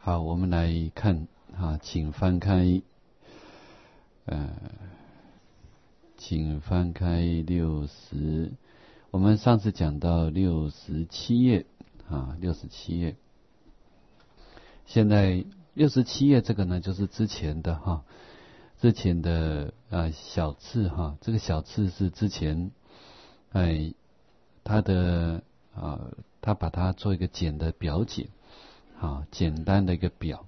好，我们来看请翻开60，我们上次讲到67页67页。现在67页这个呢，就是之前的小次这个小次是之前他把它做一个简的表解，简单的一个表。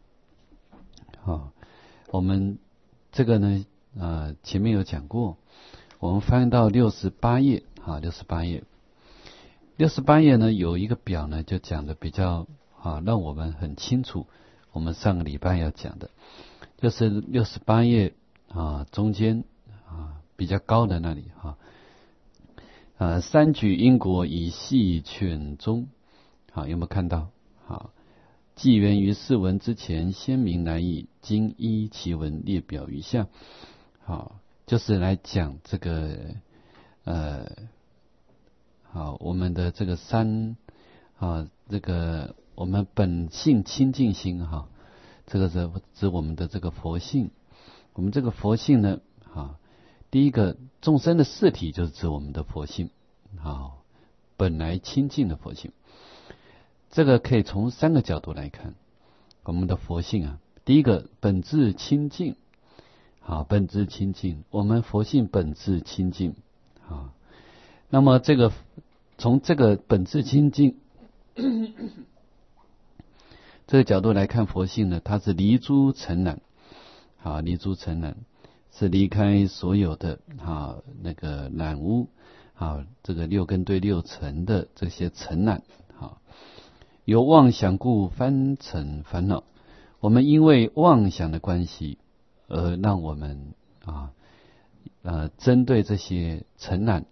我们这个呢前面有讲过，我们翻到68页68页呢有一个表呢，就讲的比较让我们很清楚，我们上个礼拜要讲的就是68页中间比较高的那里三举因果以细劝中，有没有看到？纪元于四文之前，先明难易，今依其文列表于下。就是来讲这个我们的这个这个我们本性清净心这个是指我们的这个佛性。我们这个佛性呢第一个众生的四体就是指我们的佛性本来清净的佛性。这个可以从三个角度来看我们的佛性第一个本质清净本质清净，我们佛性本质清净那么这个从这个本质清净这个角度来看佛性呢，它是离诸尘染离诸尘染，是离开所有的那个染污这个六根对六尘的这些尘染由妄想故翻成烦恼。我们因为妄想的关系而让我们针对这些尘染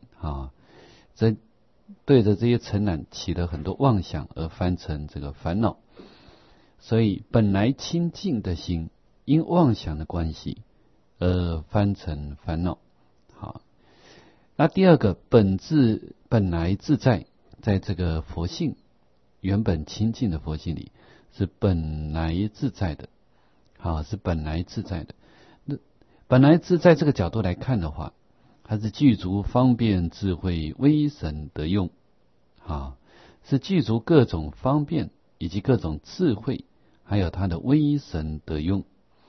对着这些尘染起了很多妄想而翻成这个烦恼。所以本来清净的心因妄想的关系而翻成烦恼。那第二个本来自在，在这个佛性原本清净的佛性里是本来自在的是本来自在的。那本来自在这个角度来看的话，它是具足方便智慧威神德用是具足各种方便以及各种智慧，还有它的威神德用。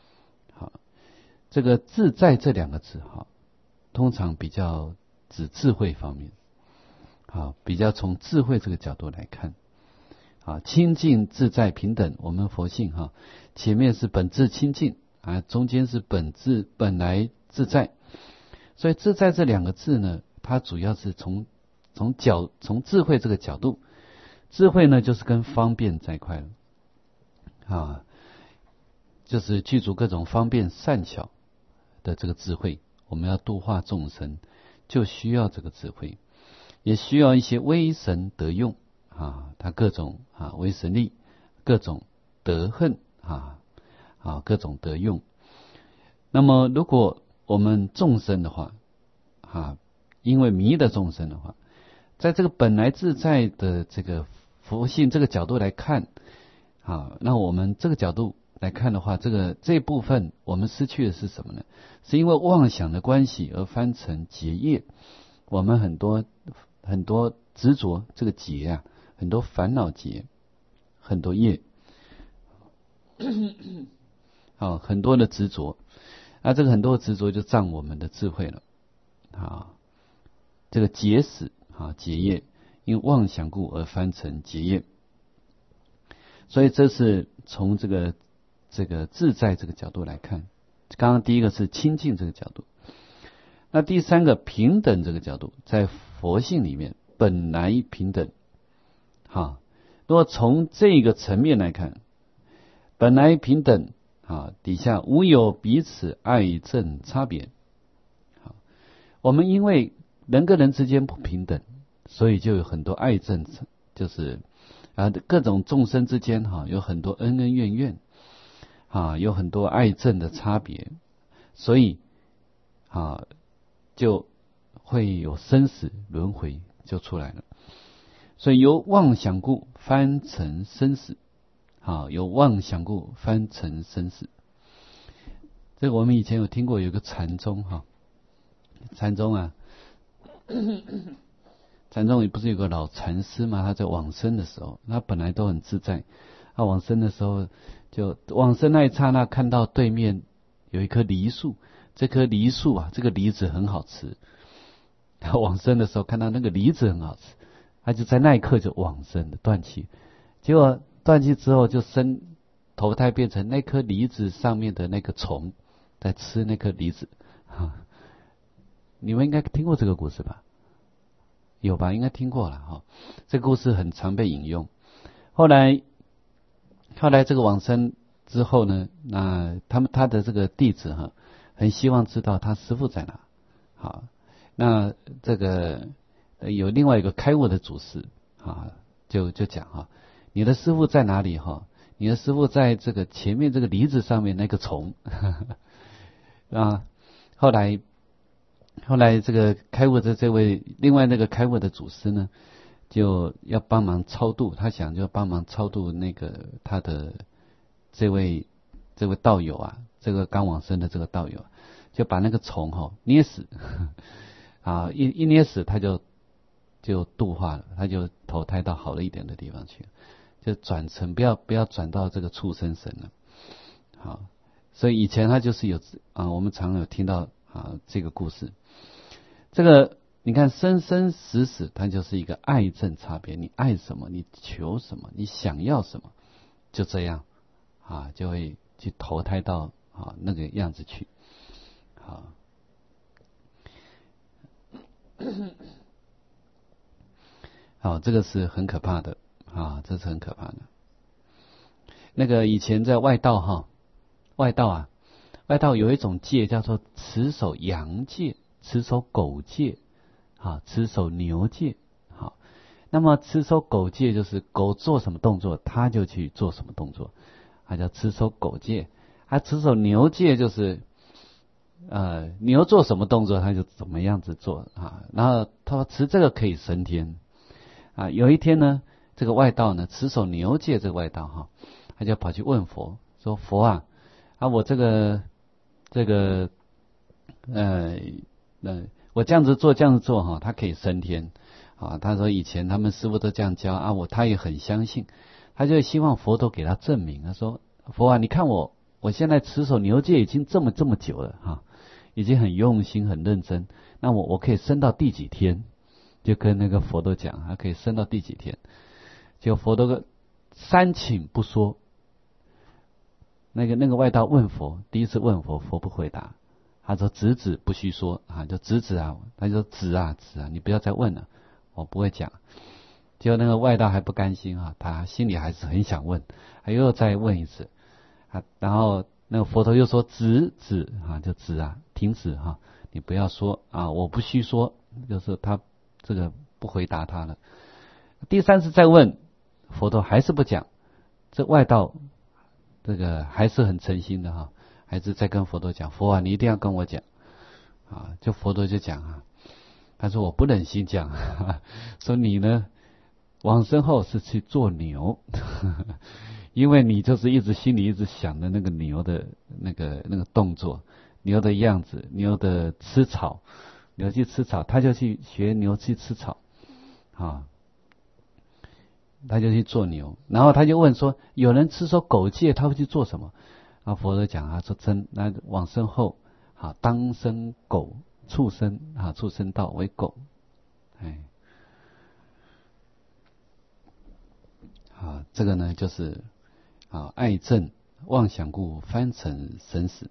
这个自在这两个字通常比较指智慧方面比较从智慧这个角度来看清净自在平等，我们佛性前面是本质清净中间是本来自在。所以自在这两个字呢，它主要是从智慧这个角度。智慧呢就是跟方便在一块了就是具足各种方便善巧的这个智慧。我们要度化众生就需要这个智慧，也需要一些威神德用它各种威神力，各种德恨各种德用。那么如果我们众生的话因为迷的众生的话，在这个本来自在的这个佛性这个角度来看那我们这个角度来看的话，这部分我们失去的是什么呢？是因为妄想的关系而翻成结业。我们很多执着，这个结很多烦恼结，很多业很多的执着这个很多的执着就障我们的智慧了这个结死结业，因妄想故而翻成结业。所以这是从这个自在这个角度来看。刚刚第一个是清净这个角度，那第三个平等这个角度，在佛性里面本来平等如果从这个层面来看，本来平等底下无有彼此爱憎差别。我们因为人跟人之间不平等，所以就有很多爱憎，就是各种众生之间有很多恩恩怨怨有很多爱憎的差别，所以就会有生死轮回就出来了。所以由妄想故翻成生死有妄想故翻成生死。这个我们以前有听过，有个禅宗禅宗啊，禅宗也不是有个老禅师嘛？他在往生的时候，他本来都很自在，他往生的时候，就往生那一刹那，看到对面有一棵梨树，这棵梨树啊，这个梨子很好吃。他往生的时候看到那个梨子很好吃，他就在那一刻就往生了，断气。结果断气之后就投胎变成那颗梨子上面的那个虫，在吃那颗梨子。你们应该听过这个故事吧？有吧？应该听过了这个故事很常被引用。后来这个往生之后呢，那他的这个弟子很希望知道他师父在哪。那这个有另外一个开悟的祖师就讲你的师父在哪里你的师父在这个前面这个梨子上面那个虫后来这个开悟的这位另外那个开悟的祖师呢，就要帮忙超度，他想就帮忙超度那个他的这位道友这个刚往生的这个道友，就把那个虫捏死一捏死他就度化了，他就投胎到好了一点的地方去，就转成不要转到这个畜生神了。所以以前他就是有我们常有听到这个故事。这个你看生生死死，它就是一个爱憎差别，你爱什么，你求什么，你想要什么，就这样就会去投胎到那个样子去。这个是很可怕的这是很可怕的。那个以前在外道外道有一种戒叫做持守羊戒、持守狗戒持守牛戒。那么持守狗戒就是狗做什么动作他就去做什么动作，叫持守狗戒。持守牛戒就是牛做什么动作他就怎么样子做然后他说持这个可以升天有一天呢，这个外道呢持守牛戒，这个外道他就跑去问佛说：佛我这个我这样子做他可以升天他说以前他们师父都这样教他也很相信，他就希望佛陀给他证明。他说：佛你看我现在持守牛戒已经这么久了已经很用心很认真，那我可以升到第几天？就跟那个佛陀讲他可以升到第几天。结果佛陀三请不说。那个外道问佛，第一次问佛，佛不回答，他说子不须说就子他就说子你不要再问了，我不会讲。结果那个外道还不甘心他心里还是很想问，他又再问一次然后那个佛陀又说子就子停止你不要说我不须说，就是他这个不回答他了。第三次再问，佛陀还是不讲，这外道这个还是很诚心的还是在跟佛陀讲：佛你一定要跟我讲就佛陀就讲他说我不忍心讲说你呢往生后是去做牛因为你就是一直心里一直想的那个牛的那个动作，牛的样子，牛的吃草，牛去吃草，他就去学牛去吃草他就去做牛。然后他就问说：有人持守狗戒他会去做什么？佛陀讲说那往生后当生狗，畜生畜生道为狗。这个呢就是爱憎妄想故翻成生死。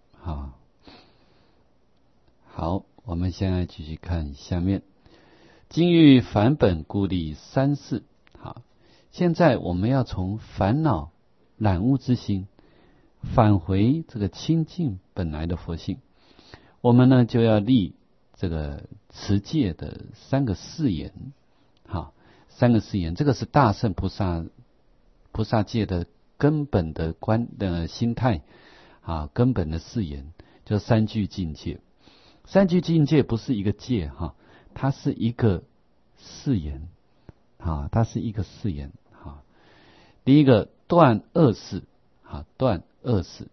好，我们现在继续看下面。今欲返本故立三世。现在我们要从烦恼染污之心返回这个清净本来的佛性，我们呢就要立这个持戒的三个誓言。三个誓言，这个是大乘菩萨戒的根本的心态根本的誓言，就三句境界。三句境界不是一个戒它是一个誓言它是一个誓言第一个断恶事，断恶事。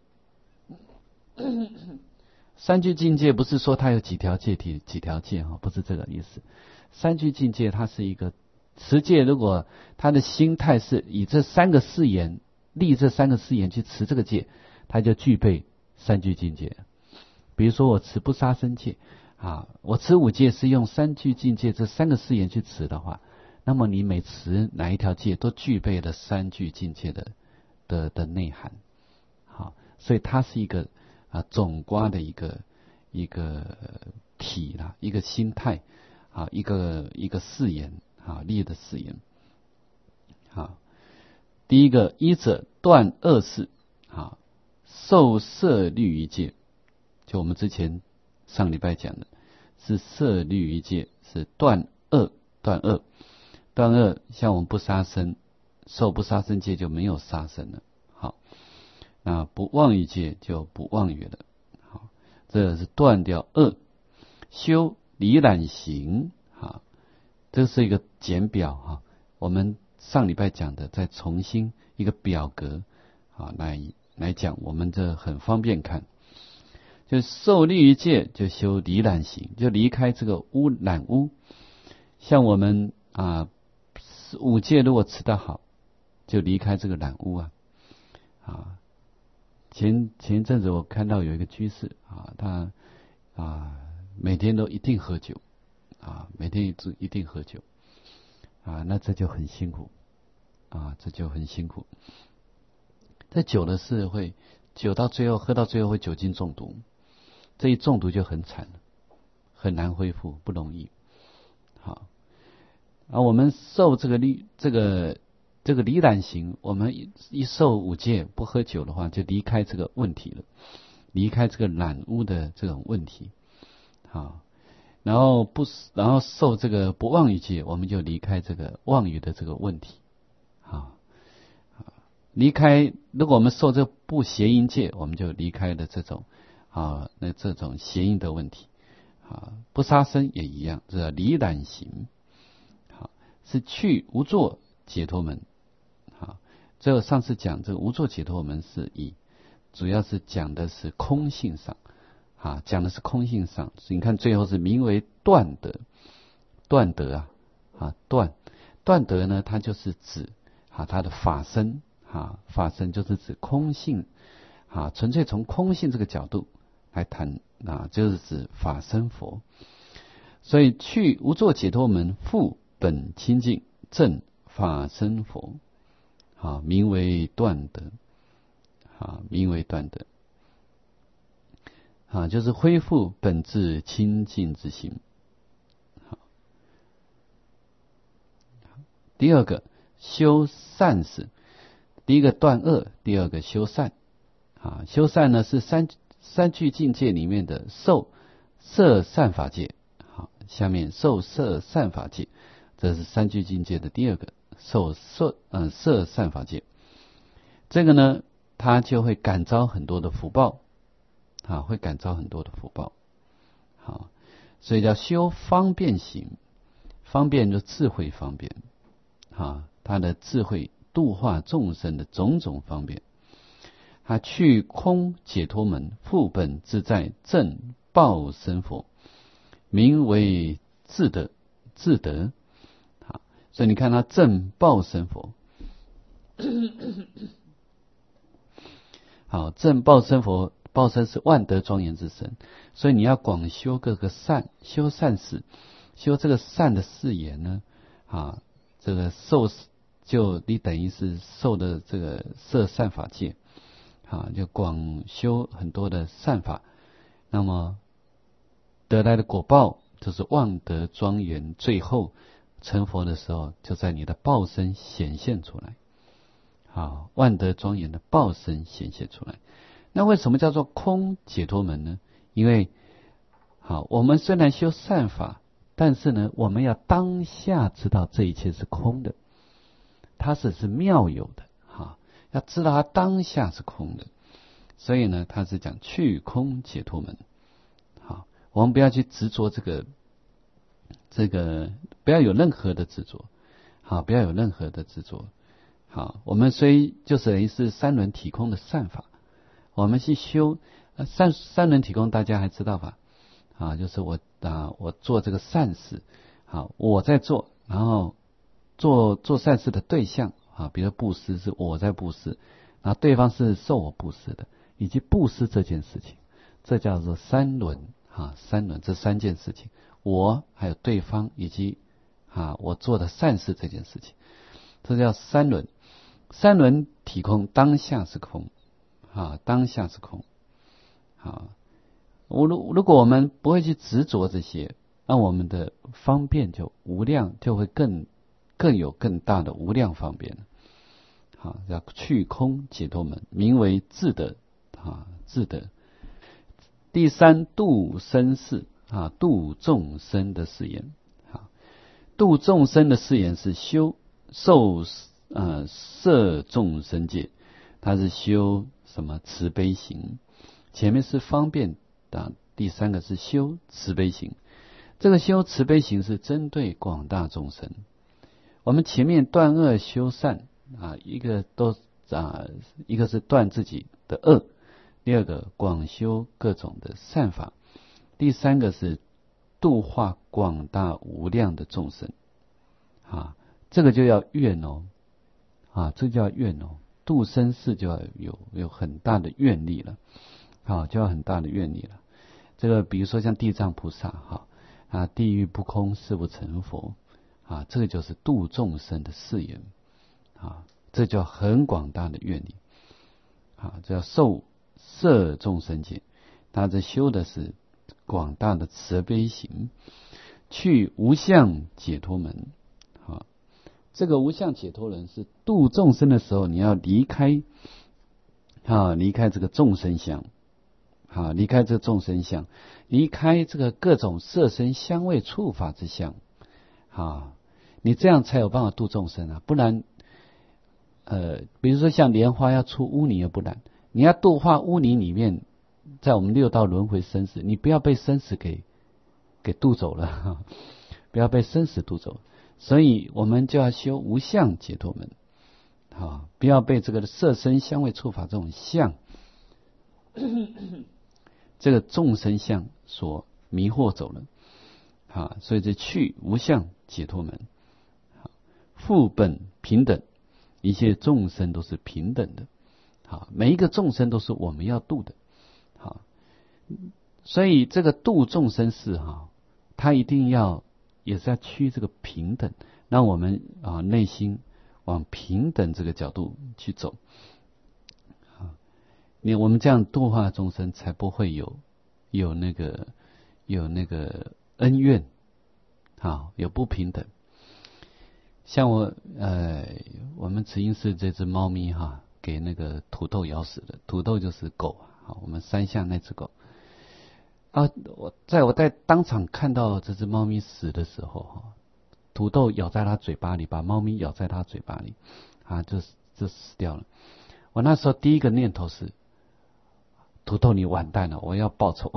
三聚境界不是说它有几条戒体几条戒，不是这个意思。三聚境界它是一个持戒，如果他的心态是以这三个誓言立这三个誓言去持这个戒，他就具备三聚境界。比如说我持不杀生戒我持五戒是用三聚境界这三个誓言去持的话，那么你每持哪一条戒都具备了三聚境界的内涵。所以它是一个总观的一个体啦，一个心态一个誓言立的誓言。第一个，一者断恶事受摄律仪戒，就我们之前上礼拜讲的是摄律仪戒，是断恶。像我们不杀生，受不杀生戒就没有杀生了。那不妄语戒就不妄语了。这是断掉恶。修离染行这是一个简表我们上礼拜讲的，再重新一个表格来讲，我们这很方便看。就受律仪戒就修离染行，就离开这个染污。像我们五戒如果持得好，就离开这个染污前一阵子我看到有一个居士他每天都一定喝酒每天一定喝酒那这就很辛苦这酒的是会喝到最后会酒精中毒，这一中毒就很惨了，很难恢复，不容易。我们受这个离染行，我们一受五戒不喝酒的话，就离开这个问题了，离开这个染污的这种问题。然后受这个不妄语戒，我们就离开这个妄语的这个问题。离开，如果我们受这不邪淫戒，我们就离开了这种这种邪淫的问题。不杀生也一样，这离染行是去无作解脱门。这上次讲这个无作解脱门是主要是讲的是空性上讲的是空性上。你看最后是名为断德，断德断德呢，它就是指它的法身法身就是指空性纯粹从空性这个角度来谈就是指法身佛。所以去无作解脱门，复本清净正法身佛名为断德名为断德就是恢复本质清净之心。第二个修善事，第一个断恶，第二个修善修善呢是三聚境界里面的受摄善法界下面受摄善法界，这是三聚境界的第二个受摄善法界。这个呢它就会感召很多的福报会感召很多的福报所以叫修方便行。方便就智慧方便他的智慧度化众生的种种方便。他去空解脱门，复本自在正报身佛，名为自得所以你看他正报身佛正报身佛，报身是万德庄严之身，所以你要广修各个善，修善事，修这个善的誓言呢这个受就你等于是受的这个摄善法界就广修很多的善法，那么得来的果报就是万德庄严，最后成佛的时候就在你的报身显现出来万德庄严的报身显现出来。那为什么叫做空解脱门呢？因为我们虽然修善法，但是呢我们要当下知道这一切是空的，它是妙有的要知道它当下是空的。所以呢它是讲去空解脱门我们不要去执着这个不要有任何的执着不要有任何的执着好，我们虽就是等于是三轮体空的善法，我们去修三轮体空，大家还知道吧？啊，就是我做这个善事，好，我在做，然后做善事的对象啊，比如布施是我在布施，然后对方是受我布施的，以及布施这件事情，这叫做三轮啊，三轮这三件事情，我还有对方以及我做的善事这件事情，这叫三轮。三轮体空，当下是空当下是空如果我们不会去执着这些，那我们的方便就无量，就会更有更大的无量方便。叫去空解脱门，名为自得自得。第三，度生事度众生的誓言度众生的誓言是修受摄众生界，它是修什么慈悲行？前面是方便第三个是修慈悲行。这个修慈悲行是针对广大众生。我们前面断恶修善一个是断自己的恶，第二个广修各种的善法，第三个是度化广大无量的众生这个就要愿这叫愿度生事就要有很大的愿力了就要很大的愿力了。这个比如说像地藏菩萨地狱不空誓不成佛这个就是度众生的誓言这叫很广大的愿力这叫受摄众生界，他这修的是广大的慈悲行，去无相解脱门这个无相解脱人是度众生的时候，你要离开这个众生相离开这个众生相，离开这个各种色身香味触法之相你这样才有办法度众生不然比如说像莲花要出污泥而不染，你要度化污泥里面，在我们六道轮回生死，你不要被生死给渡走了不要被生死渡走，所以我们就要修无相解脱门不要被这个色身香味触法这种相这个众生相所迷惑走了所以这去无相解脱门复本平等，一切众生都是平等的每一个众生都是我们要度的所以这个度众生事他一定也是要趋这个平等，让我们内心往平等这个角度去走我们这样度化众生，才不会有那个恩怨有不平等。像我们慈音寺这只猫咪给那个土豆咬死的，土豆就是狗我们山下那只狗我在当场看到这只猫咪死的时候土豆咬在它嘴巴里，把猫咪咬在它嘴巴里就死掉了。我那时候第一个念头是，土豆你完蛋了，我要报仇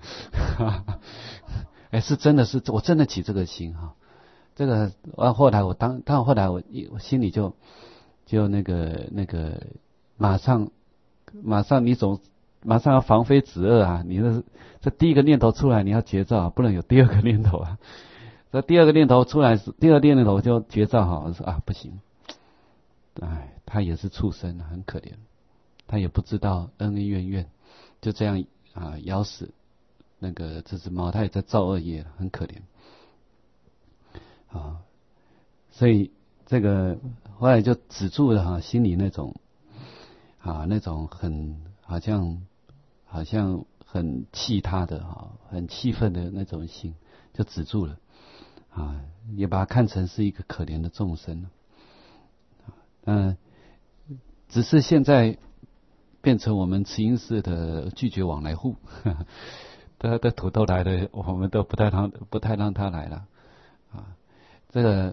是真的是我真的起这个心这个后来后来我心里就那个马上你马上要防非止恶你这第一个念头出来，你要绝照不能有第二个念头这第二个念头出来，第二个念头就绝照我说不行，他也是畜生很可怜，他也不知道恩恩怨怨，就这样咬死那个这只猫，他也在造恶业，很可怜所以这个后来就止住了心里那种那种很好像很气他的很气愤的那种心，就止住了也把它看成是一个可怜的众生只是现在变成我们慈音寺的拒绝往来户他的土豆来了，我们都不太让他来了这个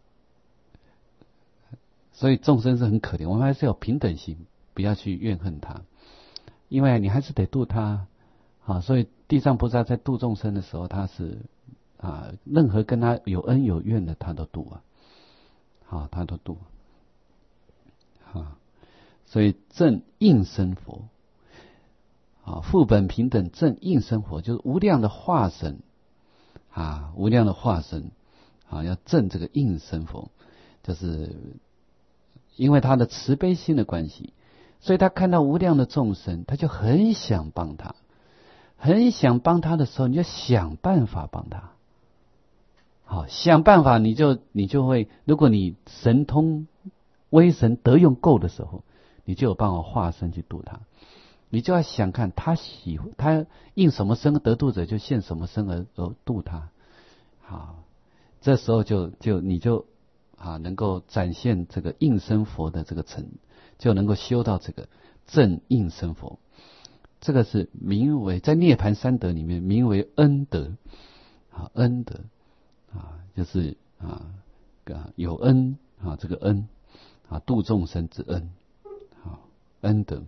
所以众生是很可怜，我们还是有平等心，不要去怨恨他，因为你还是得度他所以地藏菩萨在度众生的时候，他是任何跟他有恩有怨的他都度他都度啊，所以正应身佛啊，父本平等正应身佛，就是无量的化身啊，无量的化身啊，要正这个应身佛，就是因为他的慈悲心的关系，所以他看到无量的众生，他就很想帮他，很想帮他的时候，你就想办法帮他。好，想办法你就会，如果你神通威神德用够的时候，你就有办法化身去度他。你就要想看他应什么身得度者，就现什么身而度他。好，这时候你就能够展现这个应身佛的这个就能够修到这个正应身佛。这个是名为在涅槃三德里面名为恩德啊，恩德啊，就是有恩啊，这个恩啊，度众生之恩啊，恩德。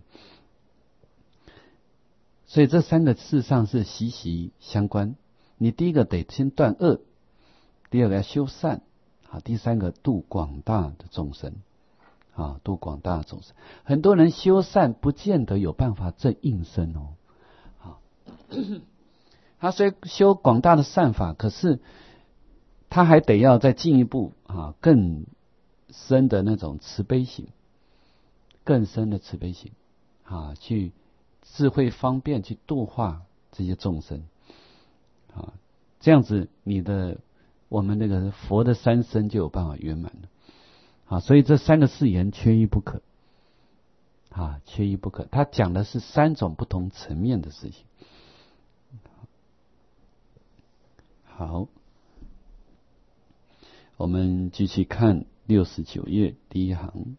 所以这三个事实上是息息相关。你第一个得先断恶，第二个要修善啊，第三个度广大的众生啊，度广大的众生。很多人修善不见得有办法正应身哦，啊，他虽修广大的善法，可是他还得要再进一步啊，更深的那种慈悲心，更深的慈悲心啊，去智慧方便去度化这些众生啊，这样子我们那个佛的三身就有办法圆满了啊。所以这三个誓言缺一不可啊，缺一不可。他讲的是三种不同层面的事情。好，我们继续看69页第一行。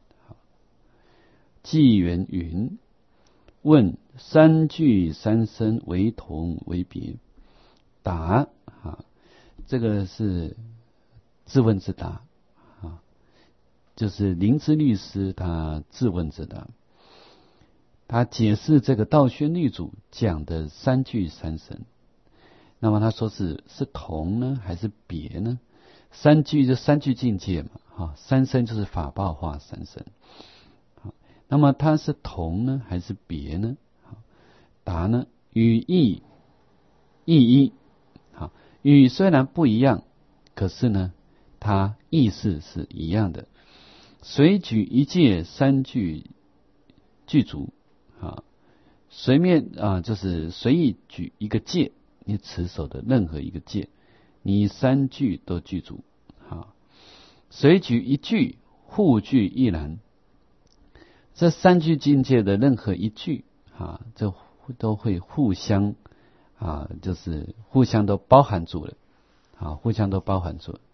纪元云：问三具三身为同为别？答啊，这个是自问自答啊，就是灵芝律师他自问自答，他解释这个道宣律主讲的三具三身。那么他说是同呢还是别呢？三具就三具境界嘛，哈，三身就是法报化三身。那么它是同呢还是别呢？答呢，语义一。好，语虽然不一样，可是呢，它意思是一样的。随举一戒三具具足啊，就是随意举一个戒，你持守的任何一个戒，你三句都具足啊。随举一句，互具亦然。这三句境界的任何一句啊，这都会互相啊，就是互相都包含住了啊，互相都包含住了。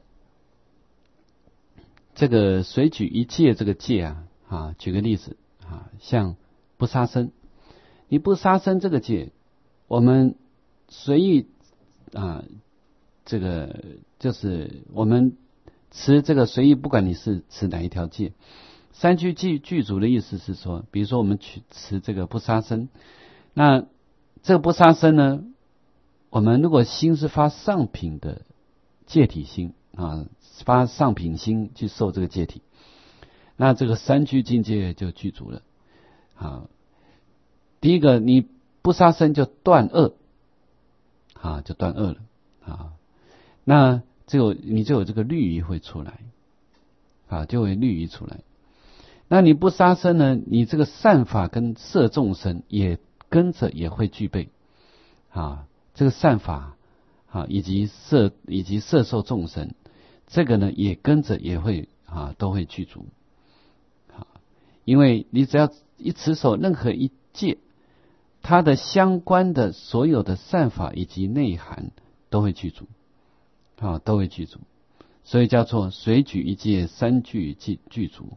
这个随举一戒，这个戒啊，举个例子啊，像不杀生，你不杀生这个戒，我们随意啊，这个就是我们持这个随意，不管你是持哪一条戒。三句具足的意思是说，比如说我们持这个不杀生，那这个不杀生呢，我们如果心是发上品的戒体心啊，发上品心去受这个戒体，那这个三句境界就具足了啊。第一个，你不杀生就断恶啊，就断恶了啊。那你就有这个律仪会出来啊，就会律仪出来。那你不杀生呢？你这个善法跟摄众生也跟着也会具备啊，这个善法啊，以及摄受众生，这个呢也跟着也会都会具足啊。因为你只要一持守任何一戒，它的相关的所有的善法以及内涵都会具足啊，都会具足，所以叫做随举一戒三句具足。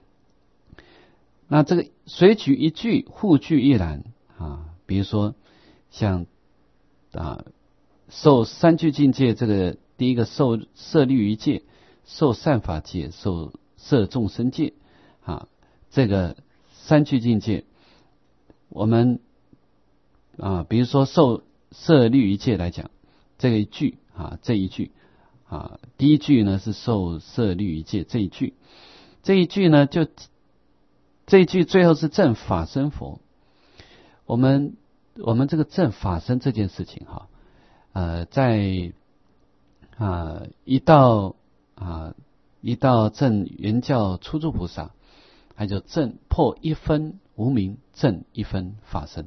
那这个随举一句，互具亦然啊。比如说像受三句境界，这个第一个受摄律仪戒，受善法戒，受摄众生戒啊，这个三句境界，我们比如说受摄律仪戒来讲，这一句第一句呢是受摄律仪戒这一句。 这一句呢，这一句最后是正法身佛。我们这个正法身这件事情哈，在一到正圆教初住菩萨，他就正破一分无明，正一分法身。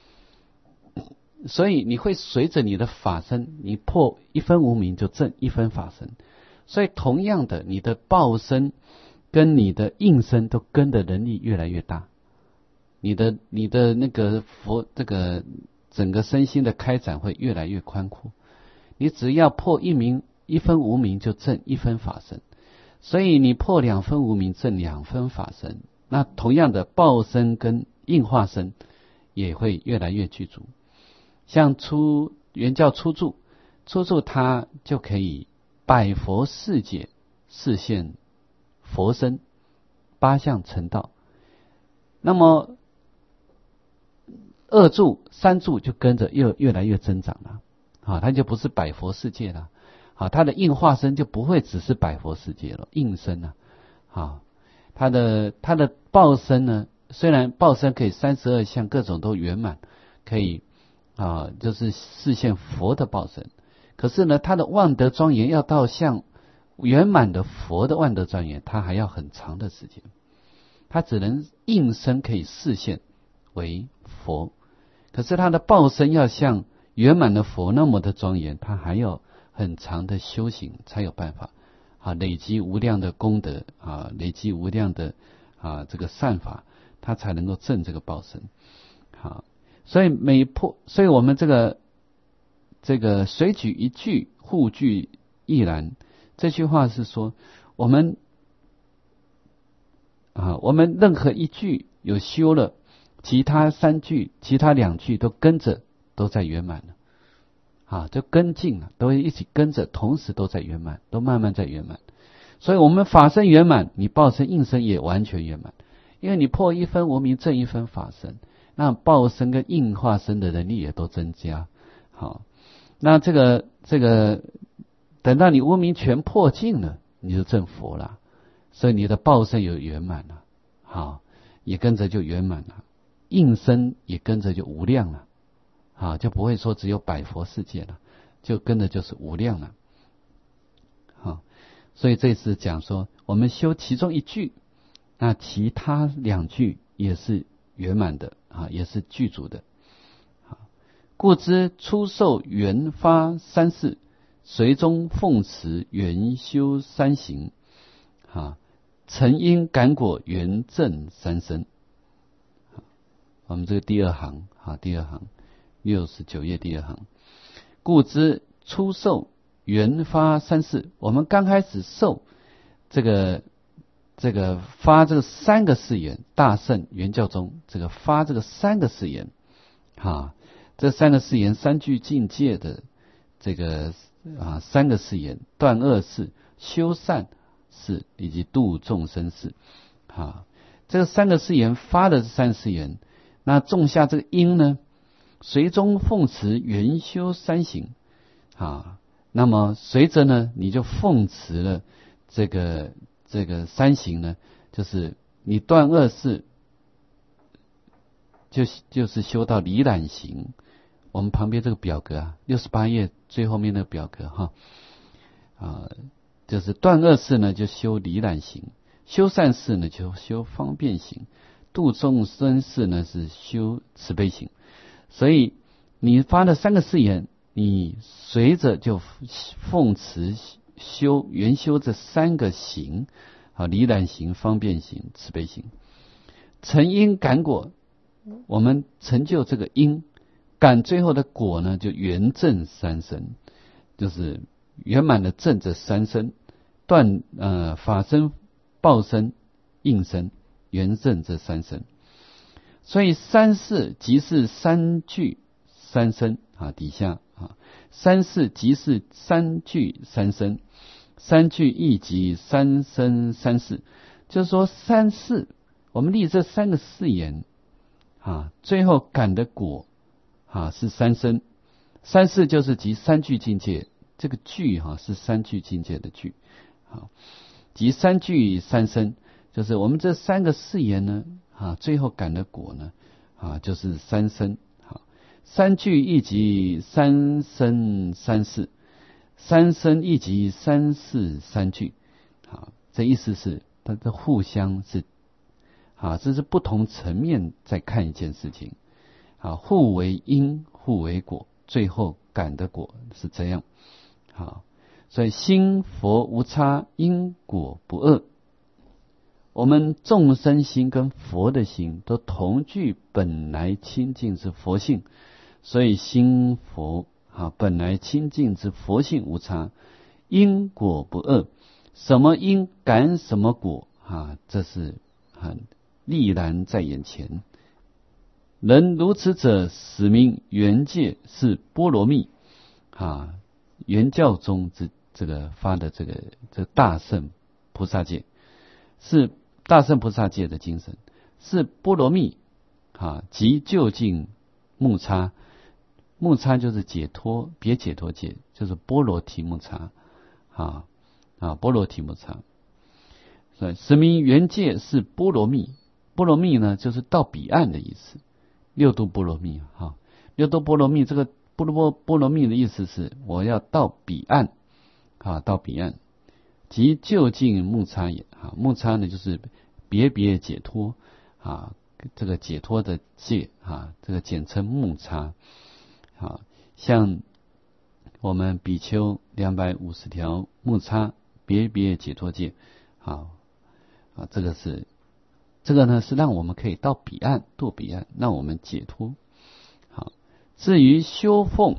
所以你会随着你的法身，你破一分无明就正一分法身。所以同样的，你的报身跟你的应身都跟的能力越来越大，你的那个这个整个身心的开展会越来越宽阔。你只要破一分无明就正一分法身，所以你破2分无明正2分法身。那同样的报身跟应化身也会越来越具足。像圆教初住它就可以百佛世界示现佛身8相成道。那么2住3住就跟着越来越增长了，它就不是百佛世界了，它的应化身就不会只是百佛世界了，应身了，它的报身呢，虽然报身可以32相各种都圆满，可以就是示现佛的报身，可是呢，它的万德庄严要到像圆满的佛的万德庄严，它还要很长的时间。它只能应身可以示现为佛，可是它的报身要像圆满的佛那么的庄严，它还要很长的修行才有办法累积无量的功德累积无量的这个善法，它才能够证这个报身。所以我们这个随举一句，互具亦然。这句话是说，我们任何一句有修了，其他3句、其他2句都跟着都在圆满了，就跟进了，都一起跟着，同时都在圆满，都慢慢在圆满。所以我们法身圆满，你报身应身也完全圆满，因为你破1分无明，正1分法身，那报身跟应化身的能力也都增加。那这个等到你无明全破尽了，你就证佛了，所以你的报身有圆满了，也跟着就圆满了，应身也跟着就无量了，就不会说只有百佛世界了，就跟着就是无量了。所以这次讲说，我们修其中一句，那其他2句也是圆满的也是具足的。故知初受缘发3事，随中奉持缘修3行，成因感果缘证3身。我们这个第2行69页第2行，故知初受缘发3事，我们刚开始受这个发这个3个誓言，大乘圆教中这个发这个3个誓言，这3个誓言3句境界的这个3个誓言，断恶事、修善事以及度众生事，这个3个誓言发的是3誓言，那种下这个因呢，随中奉持缘修3行，那么随着呢，你就奉持了这个3行呢，就是你断恶事，就是修到离染行。我们旁边这个表格68页最后面那个表格就是断恶事呢就修离染行，修善事呢就修方便行，度众生事呢是修慈悲行。所以你发了3个誓言，你随着就奉持原修这3个行，离染行、方便行、慈悲行。成因感果，我们成就这个因，感最后的果呢，就圆证3身，就是圆满的证这3身，断法身、报身、应身，圆证这3身。所以3事即是3句3身底下3事即是3句3身，3句亦即3身3事，就是说3事，我们立这3个誓言最后感的果是3身，3事就是即3句境界，这个句是3句境界的句，即3句3身， 就是我们这三个誓言呢，最后感的果呢，就是三生。三聚一即三生三世，三生一即三世三聚。这意思是它的互相是，这是不同层面在看一件事情。互为因，互为果，最后感的果是这样。所以心佛无差，因果不二。我们众生心跟佛的心都同具本来清净之佛性，所以心佛本来清净之佛性无差，因果不二。什么因感什么果，这是历然在眼前。能如此者，使名圆界是波罗蜜。原教中这个发的这大乘菩萨戒，是大乘菩萨戒的精神，是波罗蜜。即究竟木叉，木叉就是解脱，别解脱戒，就是波罗提木叉。波罗提木叉。所以使名圆界是波罗蜜。波罗蜜呢，就是到彼岸的意思。六度波罗蜜。六度波罗蜜，这个波罗蜜的意思是我要到彼岸。到彼岸。即究竟木叉也。木叉呢，就是别解脱。这个解脱的戒。这个简称木叉。像我们比丘250条木叉别解脱戒。这个呢是让我们可以到彼岸，渡彼岸，让我们解脱。至于修奉，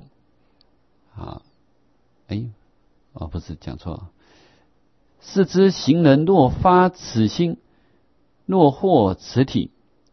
不是讲错了。是知行人若发此心，若获此体，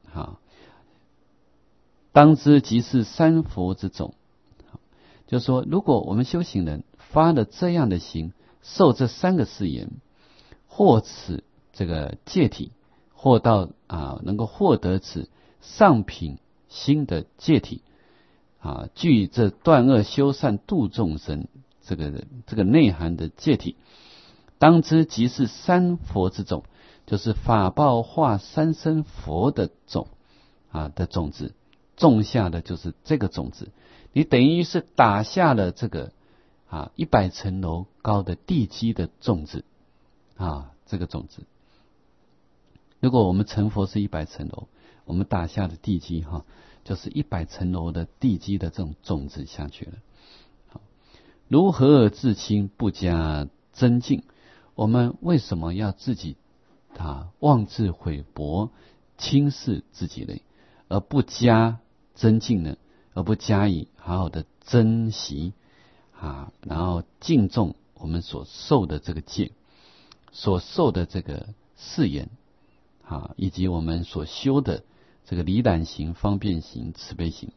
当知即是三佛之种。就是说，如果我们修行人发了这样的心，受这三个誓言，获此这个戒体，获到能够获得此上品心的戒体，具这断恶修善度众生这个内涵的戒体，当知即是三佛之种，就是法报化三生佛的种的种子，种下的就是这个种子。你等于是打下了这个100层楼高的地基的种子。这个种子，如果我们成佛是100层楼，我们打下的地基就是100层楼的地基的这种种子下去了。如何自清不加增进？我们为什么要自己妄自菲薄轻视自己呢？而不加增进呢？而不加以好好的珍惜然后敬重我们所受的这个戒，所受的这个誓言以及我们所修的这个离染行、方便行、慈悲行。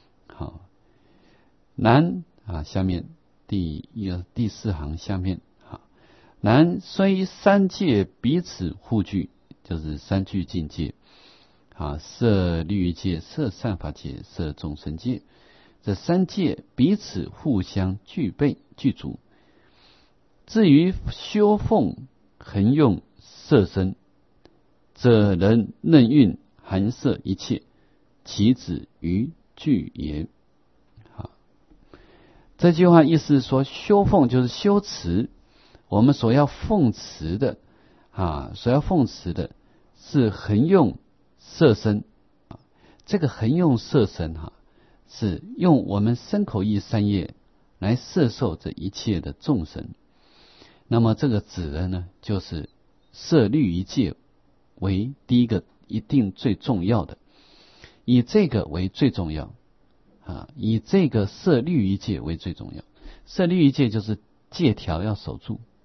然下面第4行下面然虽三界彼此互具，就是三具境界。摄律界、摄善法界、摄众生界，这三界彼此互相具备具足。至于修奉恒用摄身，则能任运含摄一切，其子于具也。这句话意思是说，修奉就是修持，我们所要奉持的是恒用摄身。这个恒用摄身是用我们身口意三业来摄受这一切的众生。那么这个指的呢，就是摄律仪戒为第一个一定最重要的，以这个为最重要以这个摄律仪戒为最重要。摄律仪戒就是戒条要守住